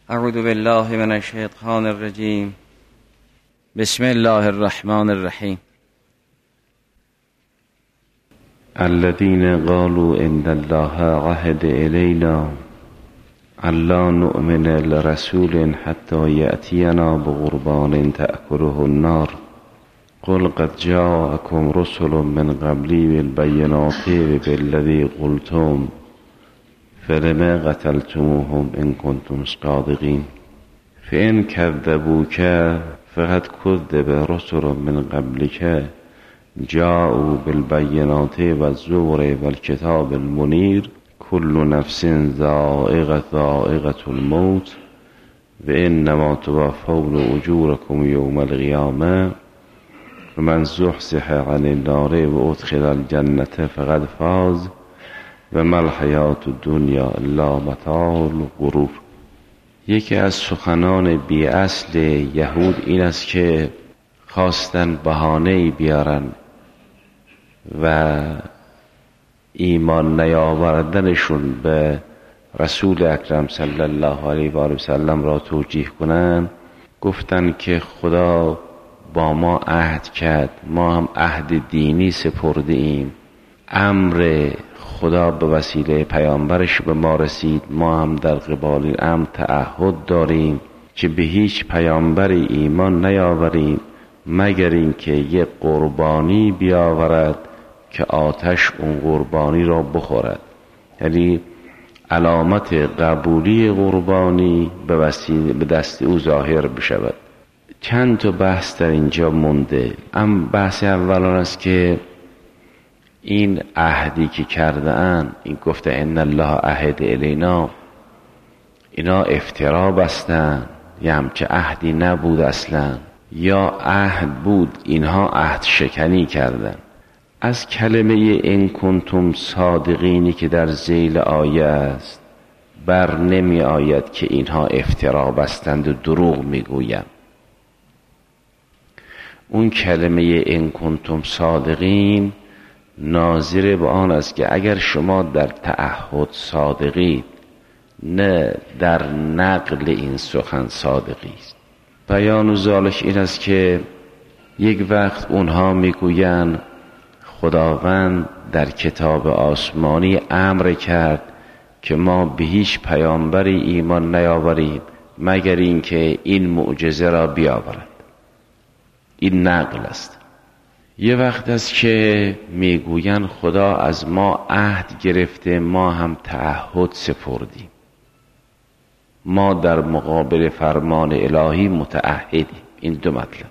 اعوذ بالله من الشیطان الرجیم. بسم الله الرحمن الرحیم. الذين قالوا ان الله عهد الينا الا نؤمن لرسول حتى يأتينا بقربان تأكله النار قل قد جاءكم رسل من قبلي بالبينات وبالذي قلتم فلما قتلتموهم إن كنتم صادقين فإن كذبوك فقد كذب رسل من قبلك جاءوا بالبينات والزبر والكتاب المنير كل نفس ذائقة الموت وإنما توفون أجوركم يوم القيامة ومن زحزح عن النار وأدخل الجنة فقد فاز و ما الحیات الدنیا الا متاع الغرور. یکی از سخنان بی اصل یهود این است که خواستن بهانه‌ای بیارن و ایمان نیاوردنشون به رسول اکرم صلی الله علیه و آله و سلم را توجیه کنن. گفتن که خدا با ما عهد کرد، ما هم عهد دینی سپرده ایم، امر خدا به وسیله پیامبرش به ما رسید، ما هم در قبال این امر تعهد داریم که به هیچ پیامبری ایمان نیاوریم مگر اینکه یک قربانی بیاورد که آتش اون قربانی را بخورد. یعنی علامت قبولی قربانی به دست او ظاهر بشود. چند تا بحث در اینجا مونده. بحث اول آن است که این عهدی که کرده اند، این گفته ان الله عهد الینا، اینا افترا بستن یا همچه عهدی نبود اصلا، یا عهد بود اینها عهد شکنی کردن. از کلمه ان کنتم صادقینی که در ذیل آیه است بر نمی آید که اینها افترا بستند و دروغ میگویند. اون کلمه ان کنتم صادقین ناظر به آن است که اگر شما در تعهد صادقید، نه در نقل این سخن صادقید. بیان ذالک این است که یک وقت اونها میگویند خداوند در کتاب آسمانی امر کرد که ما به هیچ پیامبری ایمان نیاوریم مگر اینکه این معجزه را بیاورد. این نقل است. یه وقت است که میگوین خدا از ما عهد گرفته، ما هم تعهد سپردیم، ما در مقابل فرمان الهی متعهدیم. این دو مطلب.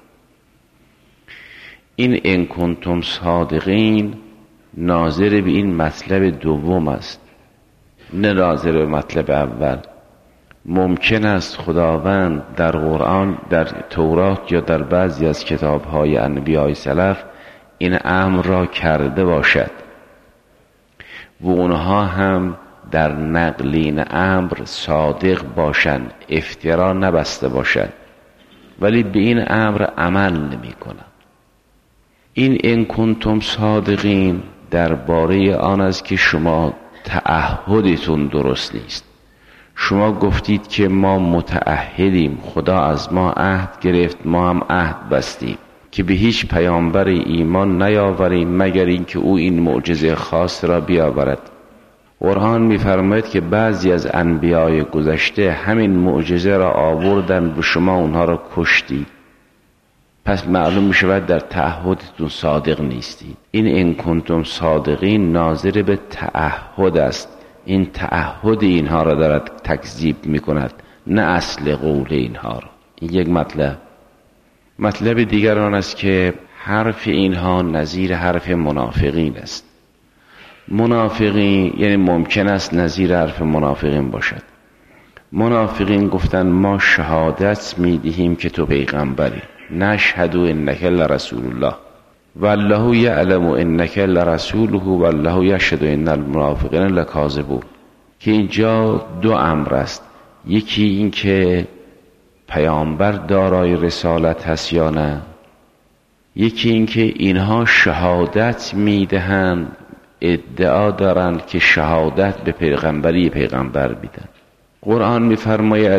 این ان کنتم صادقین ناظر به این مطلب دوم است، نه ناظر به مطلب اول. ممکن است خداوند در قرآن، در تورات یا در بعضی از کتاب‌های انبیاء سلف این امر را کرده باشد و اونها هم در نقل این امر صادق باشند، افترا نبسته باشند، ولی به این امر عمل نمی کنند. این ان کنتم صادقین درباره آن است که شما تعهدتون درست نیست. شما گفتید که ما متعهدیم، خدا از ما عهد گرفت، ما هم عهد بستیم که به هیچ پیامبر ایمان نیاوریم مگر اینکه او این معجزه خاص را بیاورد. قرآن می‌فرماید که بعضی از انبیای گذشته همین معجزه را آوردن و شما اونها را کشتید. پس معلوم می‌شود در تعهدتون صادق نیستید. این ان کنتم صادقین ناظر به تعهد است. این تعهد اینها را دارد تکذیب می‌کند، نه اصل قول اینها را. این یک مطلب. مطلب دیگر آن است که حرف اینها نظیر حرف منافقین است. منافقین یعنی ممکن است نظیر حرف منافقین باشد. منافقین گفتن ما شهادت میدهیم که تو پیغمبری، نشهد انک لرسول الله والله یعلم انک لرسوله والله یشهد ان المنافقین لکاذبون. که اینجا دو امر است. یکی این که پیامبر دارای رسالت هست یا نه، یکی این که اینها شهادت میدهند، ادعا دارند که شهادت به پیغمبری پیغمبر میدن. قرآن میفرماید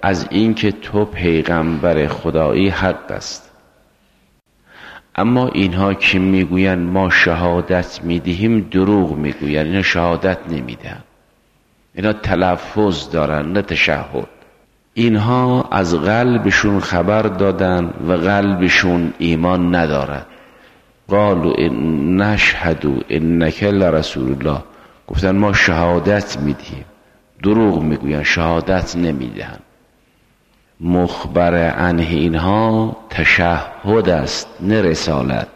از اینکه تو پیغمبر خدایی حق است. اما اینها که میگوین ما شهادت میدهیم دروغ میگوین. اینا شهادت نمیدن، اینا تلفظ دارن نه تشهد. اینها از قلبشون خبر دادن و قلبشون ایمان ندارد. قالوا نشهد انک لرسول الله، گفتن ما شهادت میدیم، دروغ میگوین، شهادت نمیدن. مخبر عنه اینها تشهد است نه رسالت.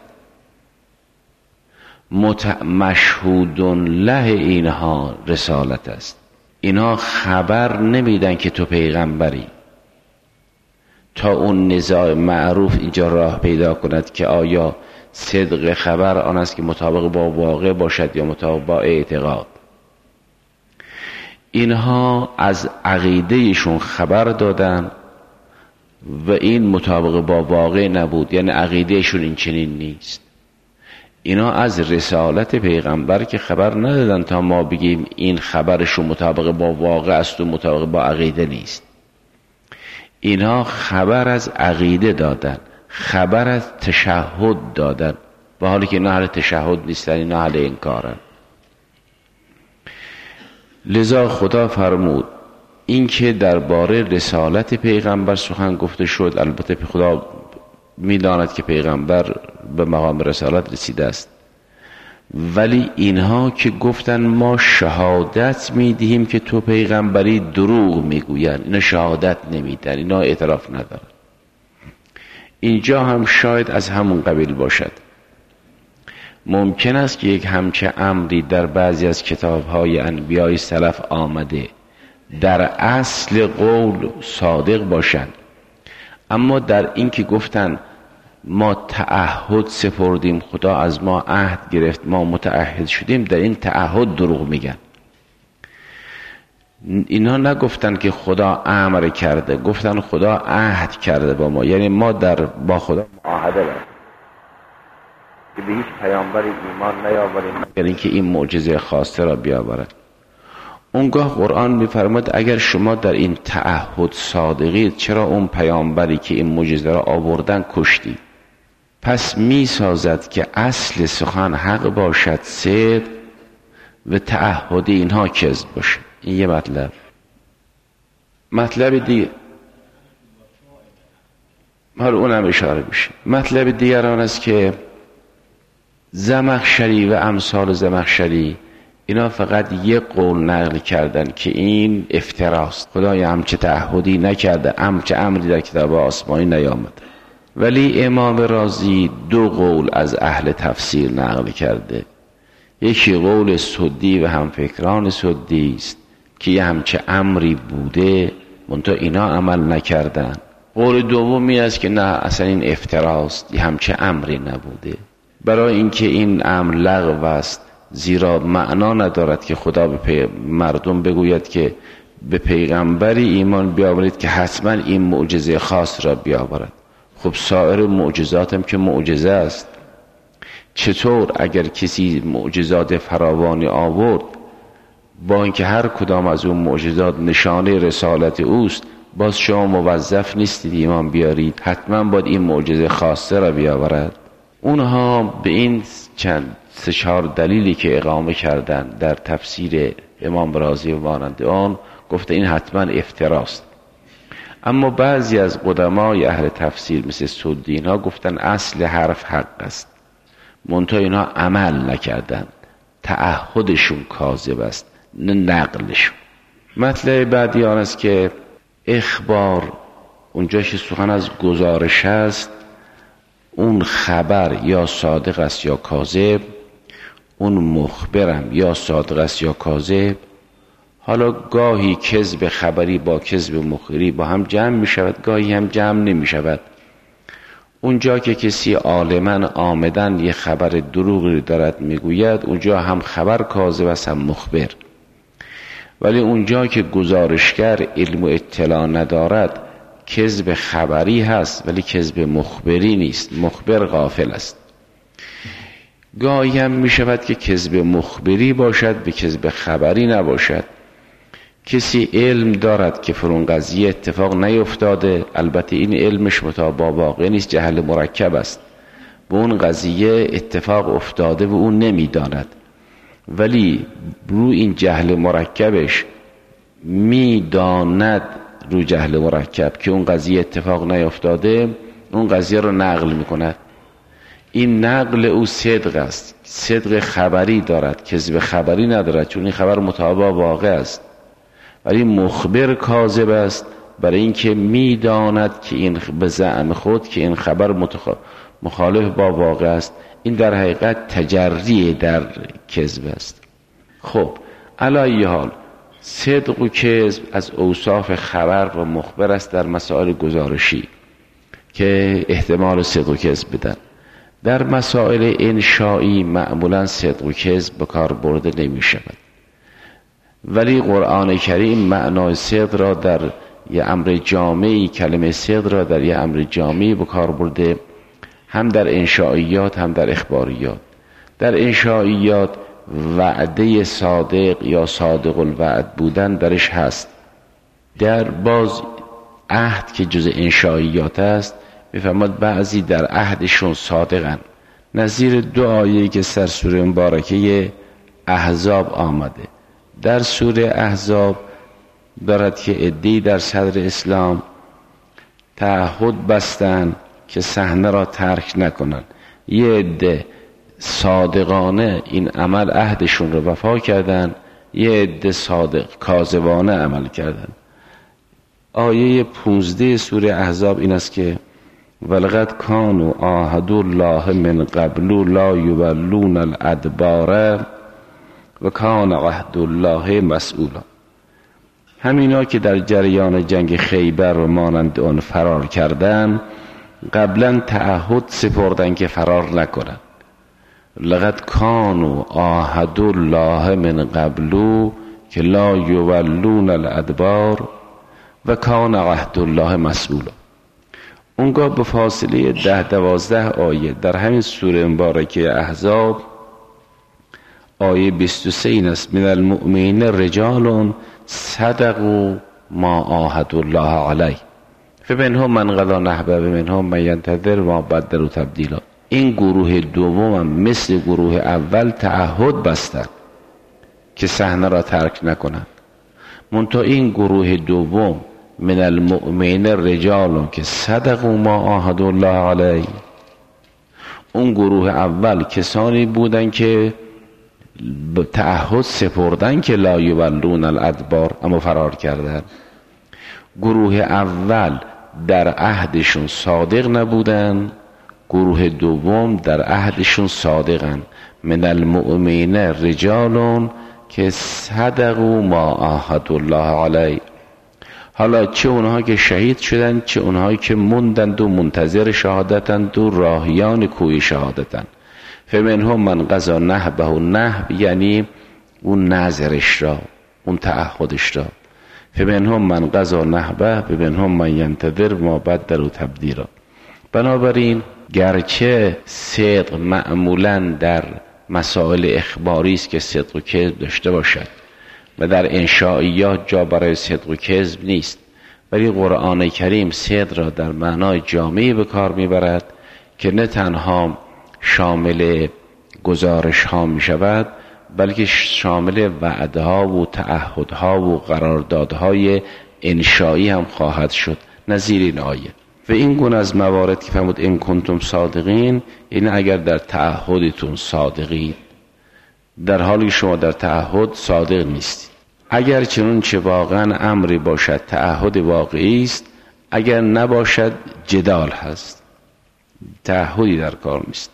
مشهود له اینها رسالت است. اینها خبر نمیدن که تو پیغمبری تا اون نزاع معروف اینجا راه پیدا کند که آیا صدق خبر آن است که مطابق با واقع باشد یا مطابق با اعتقاد. اینها از عقیدهشون خبر دادن و این مطابق با واقع نبود، یعنی عقیدهشون این چنین نیست. اینا از رسالت پیغمبر که خبر ندادن تا ما بگیم این خبرشون مطابق با واقع است و مطابق با عقیده نیست. اینا خبر از عقیده دادن، خبر از تشهد دادن، با حالی که اینا اهل تشهد نیستن، اینا اهل انکارن. لذا خدا فرمود این که درباره رسالت پیغمبر سخن گفته شد. البته خدا میداند که پیغمبر به مقام رسالت رسیده است، ولی اینها که گفتن ما شهادت میدهیم که تو پیغمبری دروغ میگوین. اینا شهادت نمیدن، اینا اعتراف ندارن. اینجا هم شاید از همون قبیل باشد. ممکن است که یک همچه امری در بعضی از کتاب‌های انبیای سلف آمده در اصل قول صادق باشند، اما در این که گفتن ما تعهد سپردیم، خدا از ما عهد گرفت، ما متعهد شدیم، در این تعهد دروغ میگن. اینا نگفتن که خدا امر کرده، گفتن خدا عهد کرده با ما، یعنی ما با خدا معاهده داریم که به هیچ پیامبری ایمان نیاوریم مگر اینکه این معجزه خاصه را بیاورد. اونگاه قرآن میفرماید اگر شما در این تعهد صادقید، چرا اون پیامبری که این معجزه را آوردن کشتی؟ پس میسازد که اصل سخن حق باشد صدق و تعهد اینها کذب باشه. این یه مطلب دیگه حالا اونم اشاره میشه. مطلب دیگر آن است که زمخشری و امثال زمخشری اینا فقط یک قول نقل کردن که این افتراست، خدای همچه تعهدی نکرده، همچه امری در کتاب آسمانی نیامده. ولی امام رازی دو قول از اهل تفسیر نقل کرده. یکی قول سدی و همفکران سدی است که یه همچه امری بوده منتها اینا عمل نکردن. قول دومی است که نه، اصلا این افتراست، یه همچه امری نبوده. برای اینکه این امر لغو است، زیرا معنا ندارد که خدا به مردم بگوید که به پیغمبری ایمان بیاورید که حتما این معجزه خاص را بیاورد. خب سایر معجزات هم که معجزه است. چطور اگر کسی معجزات فراوانی آورد، با اینکه هر کدام از اون معجزات نشانه رسالت اوست، باز شما موظف نیستید ایمان بیارید، حتما باید این معجزه خاصه را بیاورد؟ اونها به این چند سه چهار دلیلی که اقامه کردن در تفسیر امام رازی و مانند آن، گفته این حتما افتراست. اما بعضی از قدمای اهل تفسیر مثل سدی ها گفتن اصل حرف حق است، منتها اینا عمل نکردن، تعهدشون کاذب است نه نقلشون. مطلب بعدی آن است که اخبار، اونجا که سخن از گزارش است، اون خبر یا صادق است یا کاذب، اون مخبرم یا صادق است یا کاذب. حالا گاهی کذب خبری با کذب مخبری با هم جمع می شود، گاهی هم جمع نمی شود. اونجا که کسی عالماً آمدن یه خبر دروغی دارد میگوید، اونجا هم خبر کاذب است هم مخبر. ولی اونجا که گزارشگر علم و اطلاع ندارد، کذب خبری هست ولی کذب مخبری نیست، مخبر غافل است. گاهی هم می شود که کذب مخبری باشد به کذب خبری نباشد. کسی علم دارد که فرون قضیه اتفاق نیفتاده، البته این علمش مطابق واقع نیست، جهل مرکب است، به اون قضیه اتفاق افتاده و اون نمیداند، ولی رو این جهل مرکبش میداند، رو جهل مرکب که اون قضیه اتفاق نیفتاده، اون قضیه رو نقل میکند. این نقل او صدق است، صدق خبری دارد، کذب خبری ندارد، چون این خبر مطابق واقع است. ولی مخبر کاذب است، برای اینکه میداند که این به زعم خود که این خبر مخالف با واقع است. این در حقیقت تجری در کذب است. خب علی حال صدق و کذب از اوصاف خبر و مخبر است در مسائل گزارشی که احتمال صدق و کذب بدن. در مسائل انشایی معمولا صدق و کذب به کار برده نمی شود، ولی قرآن کریم معنای صدق را در یه امر جامعی، کلمه صدق را در یه امر جامعی به کار برده، هم در انشائیات هم در اخباریات. در انشائیات وعده صادق یا صادق الوعد بودن درش هست. در باز عهد که جز انشائیات است میفرماد بعضی در عهدشون صادقن، نظیر دو آیه‌ای که سر سوره مبارکه احزاب آمده. در سوره احزاب دارد که عده‌ای در صدر اسلام تعهد بستن که صحنه را ترک نکنن، یه عده صادقانه این عمل عهدشون رو وفا کردن، یه عده صادق کاذبانه عمل کردن. آیه 15 سوره احزاب این است که ولقد کانوا عاهدوا الله من قبل لا یولون الادبار و کان عهد الله مسئولا. همینا که در جریان جنگ خیبر و مانند آن فرار کردن، قبلا تعهد سپردن که فرار نکنن. لقد کانوا عاهدوا الله من قبل که لا یولون الادبار و کان عهد الله مسئولا. اونگاه به فاصله 10-12 آیه در همین سوره مبارکه احزاب آیه 23 این است: من المؤمنین رجال صدقوا ما عاهدوا الله علیه فمنهم من قضی نحبه و منهم من ینتظر و ما بدلوا تبدیلا. این گروه دوم هم مثل گروه اول تعهد بستن که صحنه را ترک نکنند، منتها این گروه دوم من المؤمنین رجال که صدقوا ما عاهدوا الله علیه، اون گروه اول کسانی بودن که تعهد سپردن که لا یولون الادبار اما فرار کردن. گروه اول در عهدشون صادق نبودن، گروه دوم در عهدشون صادقن. من المؤمنین رجال که صدقوا ما عاهدوا الله علیه. حالا چه اونها که شهید شدن، چه اونهایی که موندند و منتظر شهادتند و راهیان کوی شهادتند. فمنهم من قضی نحبه، نحب یعنی اون نظرش را، اون تعهدش را. فمنهم من قضی نحبه فمنهم من ینتظر ما بدلوا تبدیلا. بنابراین گرچه صدق معمولا در مسائل اخباری است که صدق و کذب داشته باشد و در انشائیات جا برای صدق و کذب نیست، ولی قرآن کریم صدق را در معنای جامعی به کار میبرد که نه تنها شامل گزارش ها می شود، بلکه شامل وعده ها و تعهد ها و قراردادهای انشایی هم خواهد شد، نظیر این آیه. و این گونه از موارد که فرمود ان کنتم صادقین، یعنی اگر در تعهدتون صادقین، در حالی شما در تعهد صادق نیستید. اگر چنون چه واقعا امری باشد تعهد واقعی است، اگر نباشد جدال هست، تعهدی در کار نیست.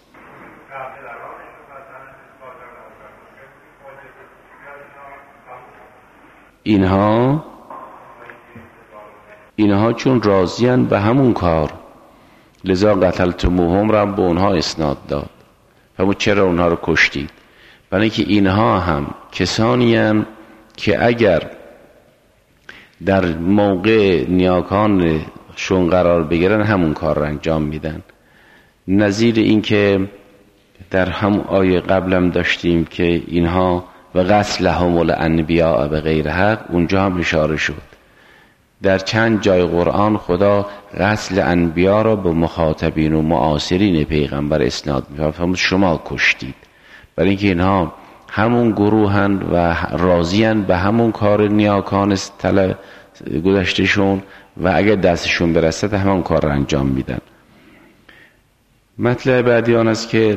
اینها چون راضیان به همون کار، لذا قتلتموهم را به اونها اسناد داد. فرمود چرا اونها رو کشتید؟ برای اینکه اینها هم کسانی هستند که اگر در موقع نیاکانشون قرار بگیرن همون کار رو انجام میدن. نظیر این که در هم آیه قبلم داشتیم که اینها و قتلهم الانبیاء به غیر حق، اونجا هم اشاره شد. در چند جای قرآن خدا قتل انبیا را به مخاطبین و معاصرین پیغمبر اسناد می‌کنه، شما کشتید، برای اینکه اینها همون گروهن و راضی‌اند به همون کار نیاکان گذشتهشون و اگر دستشون برسد همون کار را انجام میدن. مطلب بعدی آن است که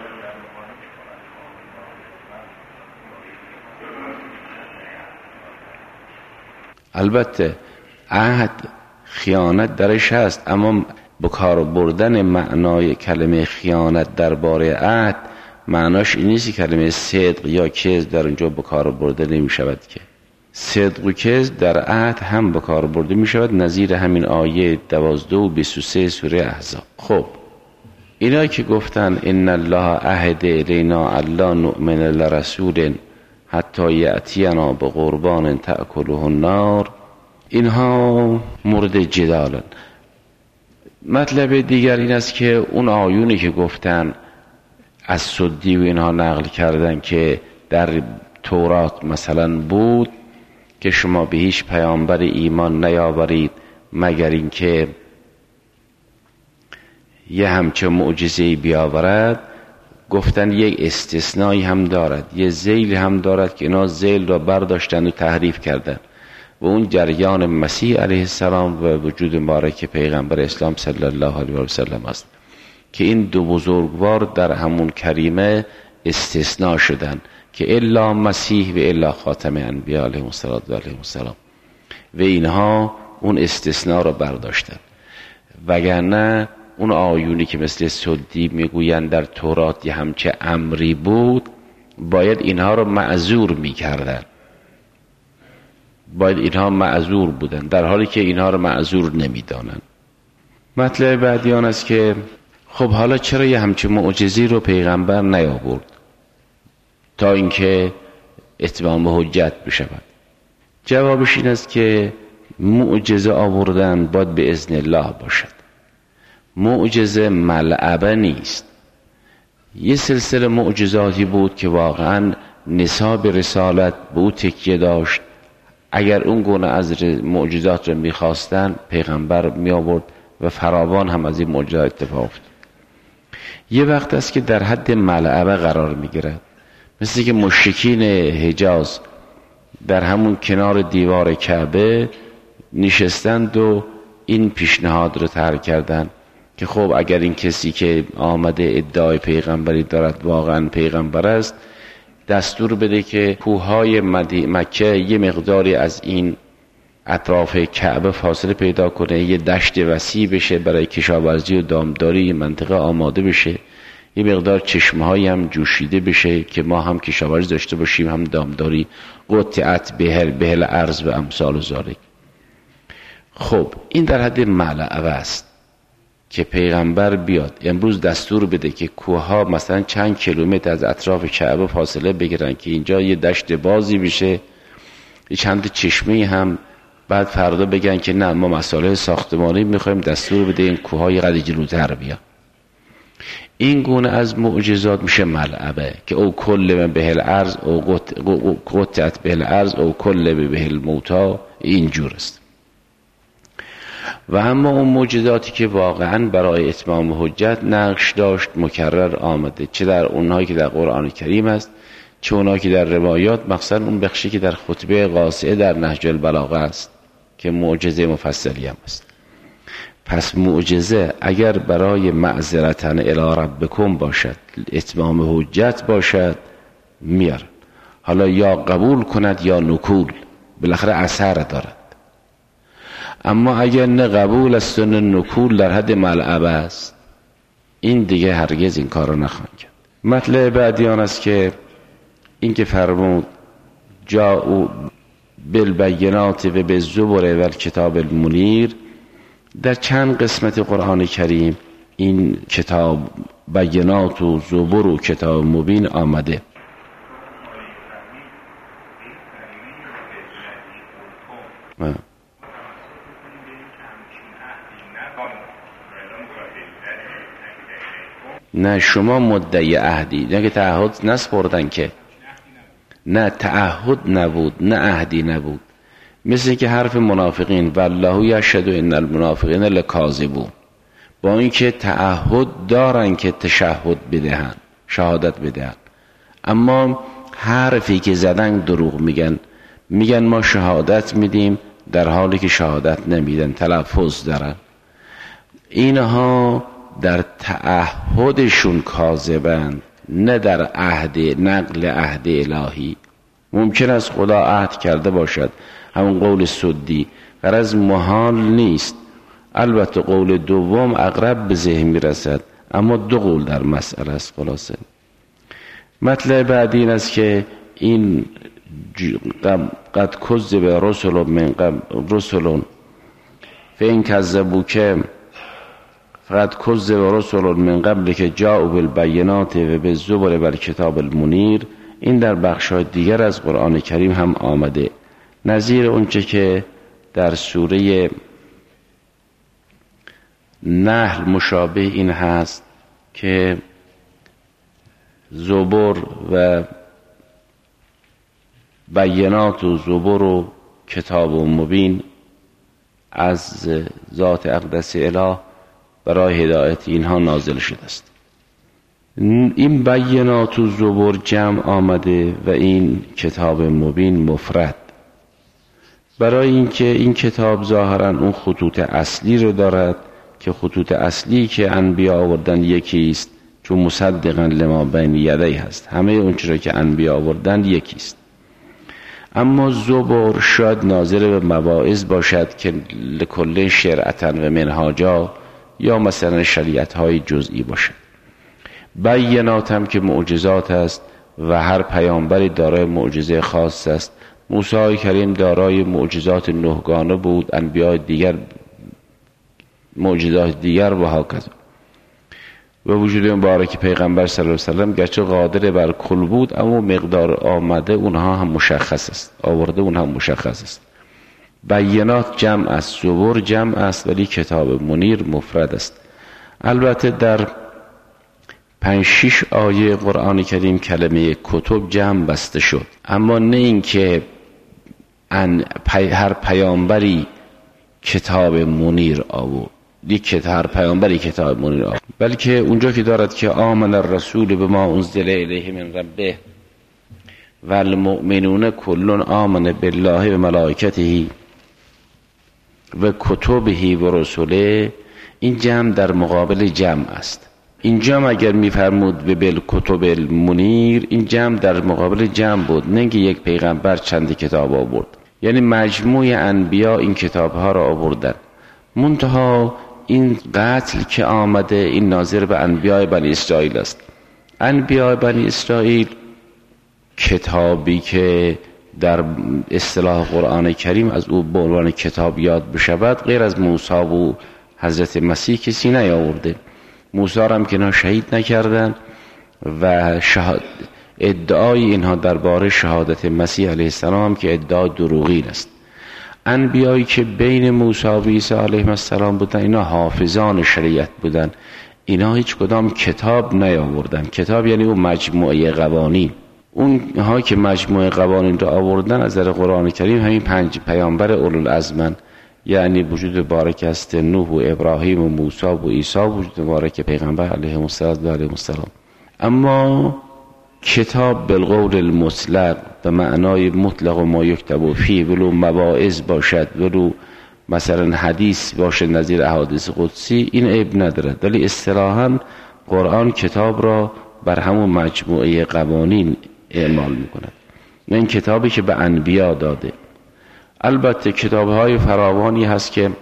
البته عهد خیانت درش هست، اما به کار بردن معنای کلمه خیانت درباره عهد معناش این نیست که کلمه صدق یا کذب در اونجا به کار برده نمی شود. که صدق و کذب در عهد هم به کار برده می شود، نظیر همین آیه 12 و 23 سوره احزاب. خب اینا که گفتن ان الله عهد الینا الا نؤمن لرسول حتی یأتینا بقربان تأکله النار، اینها مورد جدالن. مطلب دیگر این است که اون آیونی که گفتن از سدی و اینها نقل کردن که در تورات مثلا بود که شما به هیچ پیامبر ایمان نیاورید مگر اینکه یه همچه معجزه‌ای بیاورد، گفتن یک استثنایی هم دارد، یه ذیل هم دارد که اینا ذیل را برداشتن و تحریف کردن و اون جریان مسیح علیه السلام و وجود مبارک پیغمبر اسلام صلی الله علیه و سلم است که این دو بزرگوار در همون کریمه استثناء شدن که الا مسیح و الا خاتم انبیاء علیهم السلام و اینها اون استثناء را برداشتن. وگرنه اون آیونی که مثل سدی میگویند در تورات یه همچه امری بود، باید اینها رو معذور میکردن، باید اینها معذور بودن، در حالی که اینها رو معذور نمیدانن. مطلب بعدی آن است که خب حالا چرا یه همچه معجزی رو پیغمبر نیاورد تا اینکه اتمام حجت بشود؟ جوابش این است که معجزه آوردن باید به اذن الله باشد. معجزه ملعبه نیست. یه سلسله معجزاتی بود که واقعا نصاب رسالت به او تکیه داشت. اگر اون گونه از معجزات رو میخواستن پیغمبر میآورد و فراوان هم از این معجزات اتفاق افتاد. یه وقت است که در حد ملعبه قرار میگیرد، مثل که مشرکین حجاز در همون کنار دیوار کعبه نشستند و این پیشنهاد رو طرح کردند که خب اگر این کسی که آمده ادعای پیغمبری دارد واقعا پیغمبر است، دستور بده که کوههای مکه یه مقداری از این اطراف کعبه فاصله پیدا کنه، یه دشت وسیع بشه برای کشاورزی و دامداری، منطقه آماده بشه، یه مقدار چشمه‌هایی هم جوشیده بشه که ما هم کشاورزی داشته باشیم هم دامداری، قطعت بهل ارض و امثال ذالک. خب این در حد ملعبه است که پیغمبر بیاد امروز دستور بده که کوهها مثلا چند کیلومتر از اطراف کعبه فاصله بگیرن که اینجا یه دشت بازی بشه، چند چشمه هم، بعد فردا بگن که نه ما مسائل ساختمانی میخوایم، دستور بده این کوههای قد جلوتر بیا. این گونه از معجزات میشه ملعبه که او کل بهل ارض او قطعت بهل ارض او کل بهل موتا، اینجور است. و اما اون معجزاتی که واقعا برای اتمام حجت نقش داشت مکرر آمده، چه در اونهایی که در قرآن کریم است چه اونهایی که در روایات، مخصوصا اون بخشی که در خطبه قاصعه در نهج البلاغه است که معجزه مفصلی هم است. پس معجزه اگر برای معذرتاً الی ربکم باشد، اتمام حجت باشد، میارن. حالا یا قبول کند یا نکول، بالاخره اثر دارد. اما اگر نه قبول است و نه نکول، در حد ملعبه است، این دیگه هرگز این کار رو نخواهند کرد. مطلب بعدی آن است که این که فرمود جاءوا بالبینات و بالزبر و الکتاب المنیر، در چند قسمت قرآن کریم این کتاب بینات و زبر و کتاب مبین آمده. نه شما مدعی عهدی، نه که تعهد نسپردن که نه تعهد نبود، نه عهدی نبود. مثل که حرف منافقین والله یشهد ان المنافقین لکاذبون، با اینکه تعهد دارن که تشهد بدهن، شهادت بدهن، اما حرفی که زدن دروغ میگن ما شهادت میدیم در حالی که شهادت نمیدن، تلفظ دارن. اینها در تعهدشون کاذبند، نه در عهد، نقل عهد الهی. ممکن است خدا عهد کرده باشد، همون قول سدی، غرض محال نیست. البته قول دوم اقرب به ذهن میرسد، اما دو قول در مسئله است. خلاصه مطلب بعدی این است که این قد کذب رسل من قبل رسل فین کذبوک فقد کذب رسل من قبل که جاءوا بالبینات و بالزبر والکتاب المنیر. این در بخش‌های دیگر از قرآن کریم هم آمده، نظیر اونچه که در سوره نحل مشابه این هست که زبر و بینات و زبر و کتاب و مبین از ذات اقدس اله برای هدایت اینها نازل شده است. این بینات و زبر جمع آمده و این کتاب مبین مفرد، برای اینکه این کتاب ظاهرا اون خطوط اصلی رو دارد که خطوط اصلی که انبیا آوردن یکی است، چون مصدقا لما بین یدی هست، همه اون چیزی که انبیا آوردن یکی است. اما زبر شاید ناظر به مواعظ باشد که لکل شرعتا و منهاجا، یا مثلا شریعت های جزئی باشد. بینات هم که معجزات است و هر پیامبری دارای معجزه خاص است. موسی کریم دارای معجزات نهگانه بود، انبیاء دیگر معجزات دیگر و هاکذا. و وجود مبارک پیغمبر صلی الله علیه و سلم گرچه قادر بر کل بود، اما مقدار آمده اونها هم مشخص است، آورده اونها هم مشخص است. بینات جمع است، زبر جمع است، ولی کتاب منیر مفرد است. البته در 5-6 آیه قرآن کریم کلمه کتب جمع بسته شد، اما نه این که هر پیامبری کتاب منیر آورد، هر پیامبری کتاب منیر آورد، بلکه اونجا که دارد که آمن الرسول بما انزل الیه من ربه و المؤمنون کل آمن بالله و ملائکته و کتبه و رسوله، این جمع در مقابل جمع است. این جمع اگر میفرمود به بالکتب المنیر، این جمع در مقابل جمع بود، نه اینکه یک پیغمبر چند کتاب آورد. یعنی مجموع انبیا این کتاب ها را آوردن، منتها این قتل که آمده این ناظر به انبیاء بنی اسرائیل است. انبیاء بنی اسرائیل کتابی که در اصطلاح قرآن کریم از او به عنوان کتاب یاد بشود غیر از موسی و حضرت مسیح کسی نیاورده. موسی را هم که اینا شهید نکردن و ادعای اینها درباره شهادت مسیح علیه السلام هم که ادعای دروغین است. انبیایی که بین موسی و عیسی علیه السلام بودن اینا حافظان شریعت بودن، اینا هیچ کدام کتاب نیاوردن. کتاب یعنی اون مجموعه قوانین. اونها که مجموعه قوانین را آوردن از در قرآن کریم همین 5 پیامبر اولوالعزم، یعنی وجود مبارک است نوح و ابراهیم و موسی و عیسی، وجود مبارک پیغمبر علیه السلام. اما کتاب بالقول المطلق به معنای مطلق و ما یکتب فیه، ولو مواعظ باشد، ولو مثلا حدیث باشد نظیر احادیث قدسی، این عیب ندارد، ولی اصطلاحاً قرآن کتاب را بر همون مجموعه قوانین اعمال میکند، این کتابی که به انبیا داده. البته کتاب‌های فراوانی هست که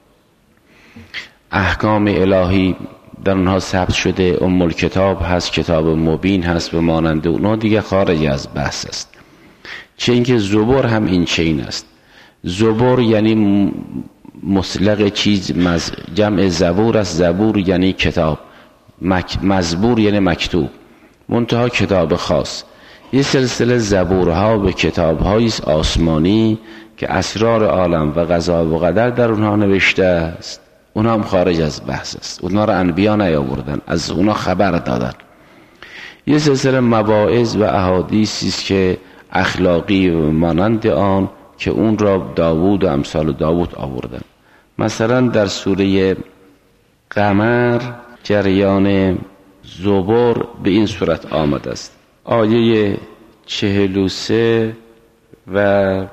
احکام الهی در اونها ثبت شده، کتاب هست، کتاب مبین هست و مانند اونها، دیگه خارج از بحث است. چه اینکه زبور هم این چین است. زبور یعنی مطلق چیز، جمع زبور است. زبور یعنی کتاب، مزبور یعنی مکتوب، منتها کتاب خاص. یه سلسله زبورها و کتاب‌های آسمانی که اسرار عالم و قضا و قدر در اونها نوشته است، اونها هم خارج از بحث است. اونها را انبیا نیاوردن، از اونها خبر دادن. یه سلسله مواعظ و احادیثی است که اخلاقی و مانند آن که اون را داوود و امثال داوود آوردن. مثلا در سوره قمر جریان زبور به این صورت آمده است. آیه 43 و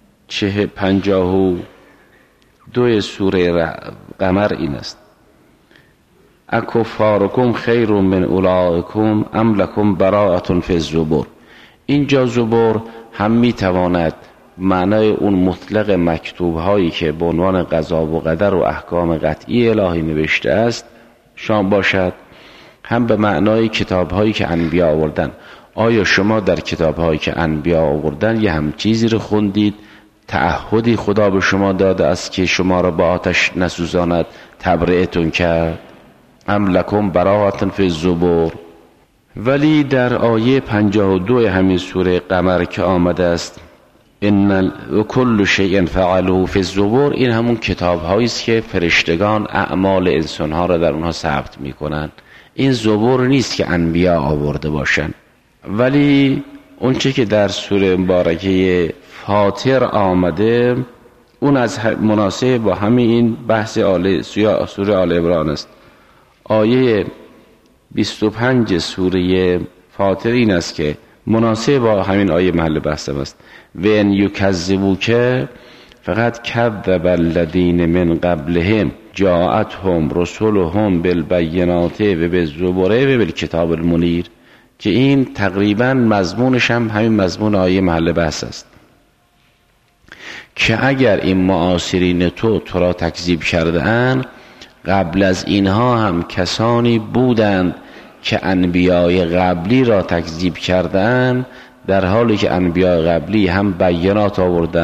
52 سوره قمر این است: اکفارکم خیر من اولئکم ام لکم براءة فی الزبور. اینجا زبور هم میتواند معنای اون مطلق مکتوب هایی که به عنوان قضا و قدر و احکام قطعی الهی نوشته است شام باشد، هم به معنای کتاب هایی که انبیا آوردن. آیا شما در کتاب هایی که انبیا آوردن یه هم چیزی رو خوندید؟ تعهدی خدا به شما داده است که شما را با آتش نسوزاند، تبرئتون کرد؟ ام لکم براءة فی الزبور. ولی در آیه 52 همین سوره قمر که آمده است ان کل شیء فعلوه فی الزبور، این همون کتاب هایی است که فرشتگان اعمال انسان ها را در اونها ثبت میکنند. این زبور نیست که انبیا آورده باشند. ولی اونچه که در سوره مبارکه فاطر آمده اون از مناسب با همین این بحث سوره آل عمران است. آیه 25 سوره فاطر این است که مناسب با همین آیه محل بحثم است: و ان یکذبوک فقط کذب الذین من قبلهم جاءتهم رسلهم بالبینات و بالزبور و بالکتاب المنیر، که این تقریبا مضمونش هم همین مضمون آیه محل بحث است که اگر این معاصرین تو را تکذیب کرده اند، قبل از اینها هم کسانی بودند که انبیای قبلی را تکذیب کردند، در حالی که انبیای قبلی هم بینات آوردن،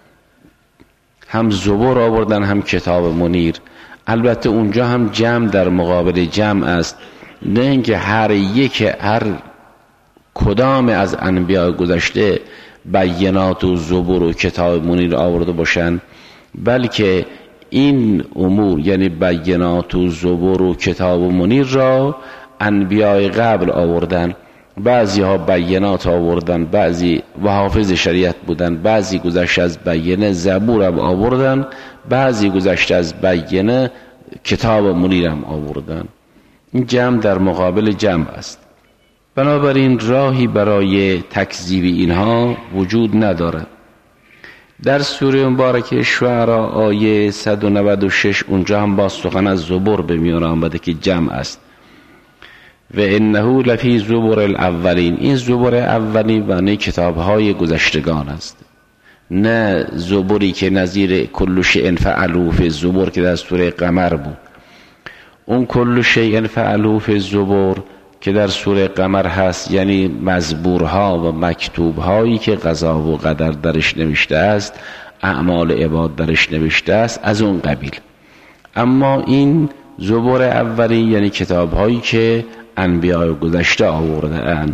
هم زبور آوردن، هم کتاب منیر. البته اونجا هم جمع در مقابل جمع است، نه اینکه هر کدام از انبیای گذشته بینات و زبور و کتاب منیر آورده باشند، بلکه این امور یعنی بینات و زبور و کتاب منیر را انبیای قبل آوردن. بعضی ها بینات آوردن، بعضی و حافظ شریعت بودن، بعضی گذشته از بینه زبور هم آوردن، بعضی گذشته از بینه کتاب منیر هم آوردن. این جمع در مقابل جمع است. بنابراین راهی برای تکذیب اینها وجود ندارد. در سوره مبارکه شعراء آیه 196 اونجا هم با سخن از زبور به میان آمده که جمع است: و انه لفی زبور الاولین. این زبور اولین معنی کتاب‌های گذشتگان است، نه زبوری که نظیر کل شیء فعلوه فی الزبور که در سوره قمر بود. اون کل شیء فعلوه فی الزبور که در سوره قمر هست یعنی مزبورها و مکتوبهایی که قضا و قدر درش نوشته است، اعمال عباد درش نوشته است، از اون قبیل. اما این زبور اولی یعنی کتابهایی که انبیاء گذشته آورده اند.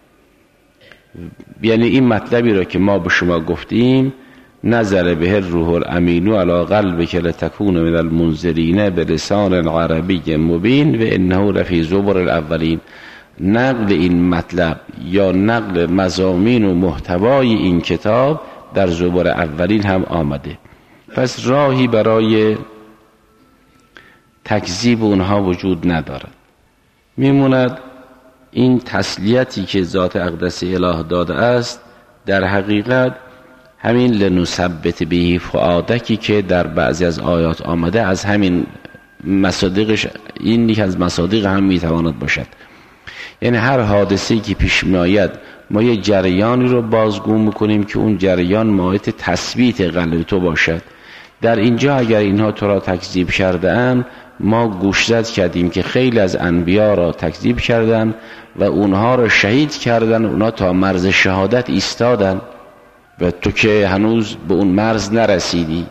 یعنی این مطلبی را که ما به شما گفتیم: نزل به الروح الامین علی قلبک لتکون من المنذرین بلسان عربی مبین و انه لفی زبور الاولین. نقل این مطلب یا نقل مضامین و محتوای این کتاب در زبور اولین هم آمده. پس راهی برای تکذیب اونها وجود ندارد. میموند این تسلیتی که ذات اقدس اله داده است در حقیقت همین لنثبت به فؤادکی که در بعضی از آیات آمده، از همین مصادیقش این یک از مصادیق هم میتواند باشد. یعنی هر حادثه‌ای که پیش میآید ما یه جریانی رو بازگو میکنیم که اون جریان مایت تثبیت قلب تو باشد. در اینجا اگر اینها تو را تکذیب کرده اند، ما گوشزد کردیم که خیلی از انبیا را تکذیب کردند و اونها را شهید کردند، اونها تا مرز شهادت ایستادن و تو که هنوز به اون مرز نرسیدی.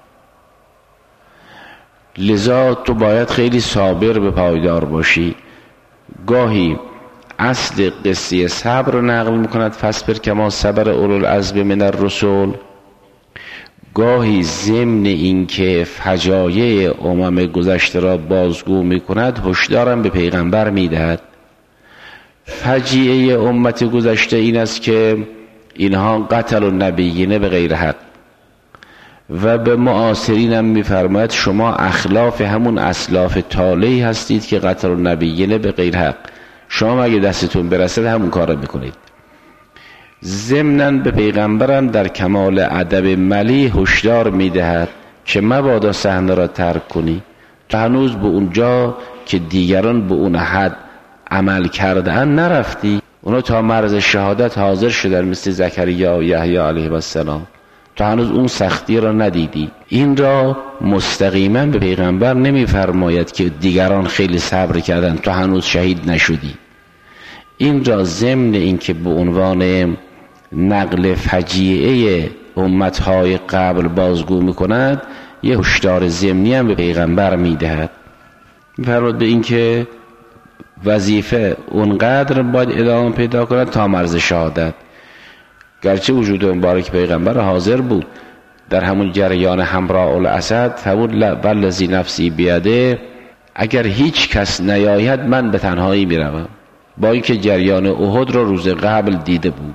لذا تو باید خیلی صابر به پایدار باشی. گاهی اصل قصه صبر نقل میکند: فاصبر کما صبر اولو العزم من الرسل. گاهی ضمن این که فجایع امم گذشته را بازگو میکند، هشدارم به پیغمبر میدهد. فجیعه امت گذشته این است که اینها قتل النبیین به غیر حق. و به معاصرین هم میفرماید شما اخلاف همون اسلاف طالعی هستید که قتل النبیین به غیر حق، شما اگه دستتون برسد همون کار رو میکنید. ضمناً به پیغمبرم در کمال ادب ملی هشدار میدهد که مبادا صحنه را ترک کنی، تو هنوز به اونجا که دیگران به اون حد عمل کردن نرفتی، اونا تا مرز شهادت حاضر شدن مثل زکریا و یحیی علیه السلام، تو هنوز اون سختی را ندیدی. این را مستقیما به پیغمبر نمیفرماید که دیگران خیلی صبر کردن تو هنوز شهید نشدی. این را ضمن این که به عنوان نقل فجیعه امتهای قبل بازگو میکند، یه هشدار ضمنی هم به پیغمبر میدهد، میفرماید به این که وظیفه اونقدر باید ادامه پیدا کند تا مرز شهادت. گرچه وجود مبارک پیغمبر حاضر بود در همون جریان حمراء الاسد، همون والذی نفسی بیده، اگر هیچ کس نیاید من به تنهایی میروم، با اینکه جریان احد را روز قبل دیده بود.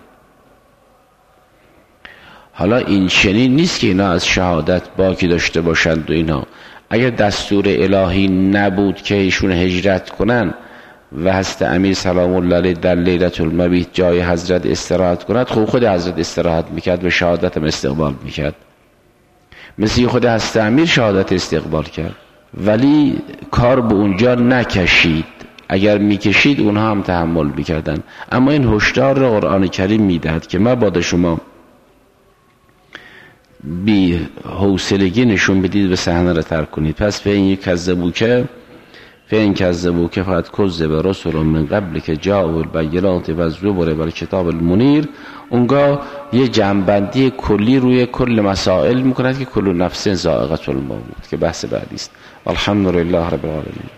حالا این چنین نیست که اینا از شهادت باکی داشته باشند و اینا، اگر دستور الهی نبود که ایشون هجرت کنن و هست امیر سلام الله علیه در لیلة المبیت جای حضرت استراحت کند، خود حضرت استراحت میکرد و شهادت هم استقبال میکرد، مثل خود هست امیر شهادت استقبال کرد، ولی کار به اونجا نکشید. اگر میکشید اونها هم تحمل میکردن. اما این هشدار را قرآن کریم میدهد که مبادا شما بی حوصلگی نشون بدید و صحنه را ترک کنید. پس فین کذبوک فقط کذب رسول من قبل که جاءوا البینات و الزبر و الکتاب المنیر، اونگاه یه جمع‌بندی کلی روی کل مسائل میکند که کل نفس ذائقة الموت که بحث بعدی است. الحمدلله رب العالمین.